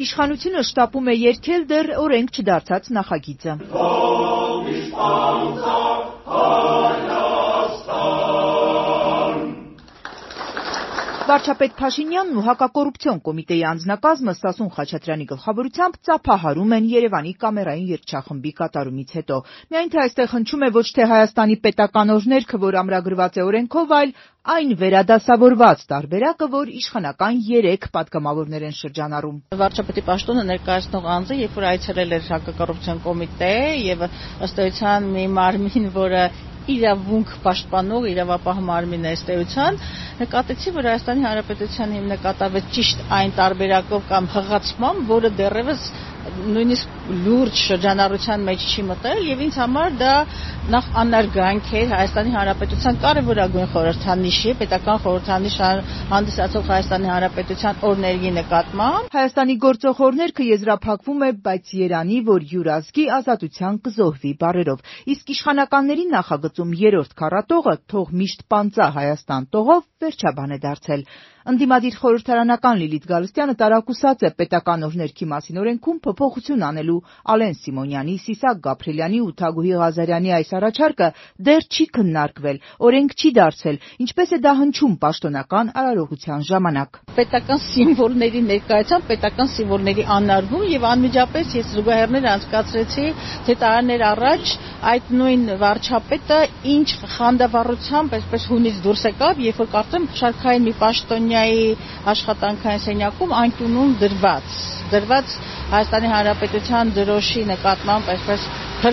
Իշխանությունը շտապում է երգել դեռ օրենք չդարձած նախագիծը։ Վարչապետ Փաշինյանն ու հակակոռուպցիոն կոմիտեի անձնակազմը Սասուն Խաչատրյանի գլխավորությամբ ծափահարում են Երևանի կամերային երգչախմբի կատարումից հետո։ Միայն թե այստեղ հնչում է ոչ թե Հայաստանի պետական օրհներգը, որ ամրագրված է օրենքով, այլ այն վերադասավորված տարբերակը, որ իշխանական 3 պատգամավորներ են շրջանառում։ Վարչապետի պաշտոնը ներկայացնող անձը, երբ որ այցելել էր հակակոռուպցիոն կոմիտե եւ ըստ էության մի մարմին, որը իրավունք պաշտպանող իրավապահ մարմին է ըստ էության, նկատեցի, որ Հայաստանի Հանրապետության հիմնակատարվեց ճիշտ այն տարբերակով կամ հղացմամբ, որը դեռևս նույնիսկ լուրջ շրջանառության մեջ չի մտել եւ ինձ համար դա նախ անարգանք է Հայաստանի Հանրապետության կարևորագույն խորհրդանիշի, պետական խորհրդանիշ հանդիսացող Հայաստանի Հանրապետության օրներգի նկատմամբ։ Հայաստանի գործող օրներգը եզրափակվում է, բայց երանի, որ յուրազգի ազատության կզոհվի բառերով։ Իսկ իշխանականների նախագծում 3-րդ քառատողը թող միշտ պանծա Հայաստան տողով վերջաբան է դարձել։ Ընդդիմադիր խորհրդարանական Լիլիթ Գալստյանը տարակուսած է պետական օրհներգի մասին օրենքում փոփոխություն անելու Ալեն Սիմոնյանի, Սիսակ Գաբրելյանի ու Թագուհի Ղազարյանի այս առաջարկը դեռ չի քննարկվել, օրենք չի դարձել, ինչպես է դա հնչում պաշտոնական արարողության ժամանակ։ Պետական սիմվոլների ներկայությամբ պետական սիմվոլների անարգում եւ անմիջապես ես զուգահեռներ անցկացրեցի, թե տարիներ առաջ այդ նույն վարչապետը ինչ խանդավառությամբ այսպես հունից դուրս եկավ, երբ որ կարծեմ շարքային մի պաշտոնյայի աշխատանքային սենյակում անկյունում դրված Հայաստանի Հանրապետության դրոշի նկատմամբ այսպես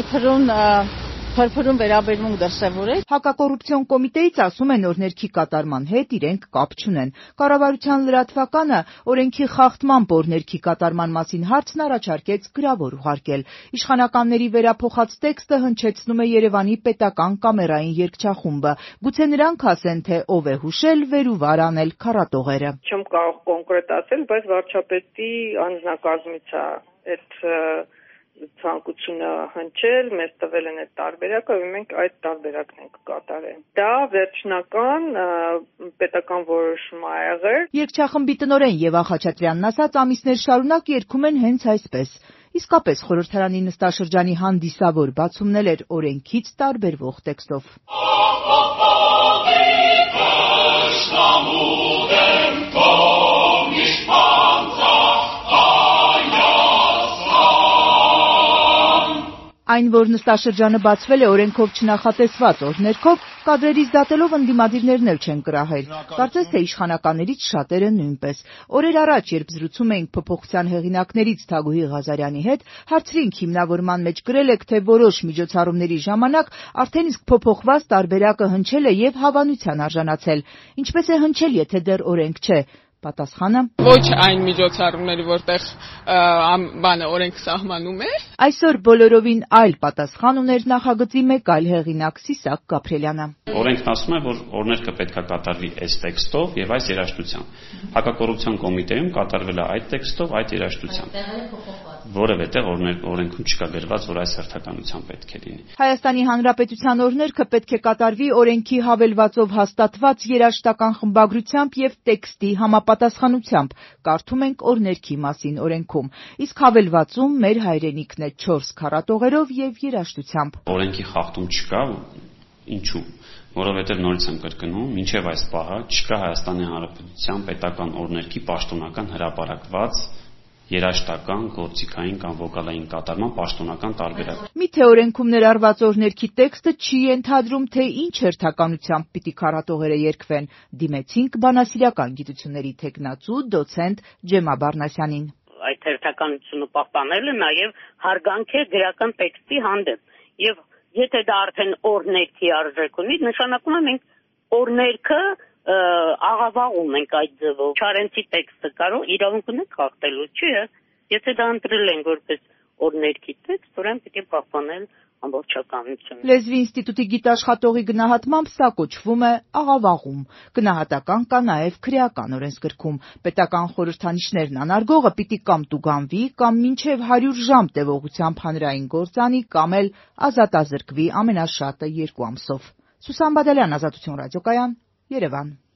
փրփրուն վերաբերմունք դրսևորել։ Հակակոռուպցիոն կոմիտեից ասում են օրներգի կատարման հետ իրենք կապ չունեն։ Կառավարության լրատվականը օրենքի խախտմամբ օրներգի կատարման մասին հարցն առաջարկեց գրավոր ուղարկել։ Իշխանականների վերափոխած տեքստը հնչեցնում է Երևանի պետական կամերային երգչախումբը։ Գուցե նրանք ասեն, թե ով է հուշել վեր ու վար անել քառատողերը։ Չեմ կարող կոնկրետ ասել, բայց վարչապետի անձնակազմից է այդ ցանկությունը հնչել, մեզ տվել են այդ տարբերակը, եւ մենք այդ տարբերակն ենք կատարել։ Դա վերջնական պետական որոշում է եղել։ Երգչախմբի տնօրեն Եվա Խաչատրյանն ասաց, ամիսներ շարունակ երգում են հենց այսպես։ Իսկապես խորհրդարանի նստաշրջանի հանդիսավոր բացումն էր օրենքից տարբերվող տեքստով։ Այն, որ նստաշրջանը բացվել է օրենքով չնախատեսված օրհներգով, կադրերից դատելով ընդդիմադիրներն էլ չեն կրահել։ Կարծես թե իշխանականներից շատերը նույնպես։ Օրեր առաջ, երբ զրուցում էինք փոփոխության հեղինակներից Թագուհի Ղազարյանի հետ, հարցրինք հիմնավորման մեջ գրել եք, թե որոշ միջոցառումների ժամանակ արդեն իսկ փոփոխված տարբերակը հնչել է եւ հավանության արժանացել։ Ինչպես է հնչել, եթե դեռ օրենք չէ։ Պատասխանը. Ոչ այն միջոցառումների, որտեղ օրենք սահմանում է։ Այսօր բոլորովին այլ պատասխան ուներ նախագծի մեկ այլ հեղինակ Սիսակ Գաբրելյանը։ Օրենքն ասում է, որ օրներգը պետք է կատարվի այս տեքստով եւ այս երաժշտությամբ։ Հակակոռուպցիոն կոմիտեում կատարվել է այդ տեքստով, այդ երաժշտությամբ։ Որևէ տեղ օրենքում չկա գրված, որ այս հերթականությամբ պետք է լինի։ Հայաստանի Հանրապետության օրներգը պետք է կատարվի օրենքի հավելվածով հաստատված երաժշտական խմբագրությամբ եւ տեքստի համապատասխանությամբ, կարդում ենք օրներգի մասին օրենքում։ Իսկ հավելվածում մեր հայրենիքն է 4 քառատողերով եւ երաժշտությամբ։ Օրենքի խախտում չկա, ինչու՞։ Որովհետեւ նորից եմ կրկնում, մինչեւ այս պահը չկա Հայաստանի Հանրապետության պետական օրներգի պաշտոնական հրապարակված երաժշտական, գործիքային կամ վոկալային կատարման պաշտոնական տարբերակ։ Միթե օրենքում ներառված օրներգի տեքստը չի ենթադրում, թե ինչ հերթականությամբ պիտի քառատողերը երգվեն։ Դիմեցինք բանասիրական գիտությունների թեկնածու դոցենտ Ջեմա Բարնասյանին։ Այդ հերթականությունը պահպանելը նաև հարգանք է գրական տեքստի հանդեպ։ Եվ եթե դա արդեն օրներգի արժեք ունի, նշանակում է մենք օրներգը աղավաղում ենք այդ ձևով։ Չարենցի տեքստը կարող իրավունք ունենք խախտելու, չի է։ Եթե դա ընտրել են որպես օրներգի տեքստ, ուրեմն պետք է պահպանել ամբողջականությունը։ Լեզվի ինստիտուտի գիտաշխատողի գնահատմամբ սա կոչվում է աղավաղում։ Գնահատական կա նաև քրեական օրենսգրքում։ Պետական խորհրդանիշներն անարգողը պիտի կամ տուգանվի, կամ մինչև 100 ժամ տևողությամբ հանրային գործանի, կամ էլ ազատազրկվի ամենաշատը 2 ամսով։ Սուսան Բադալյան, Ազատություն ռադիոկայան, Երևան։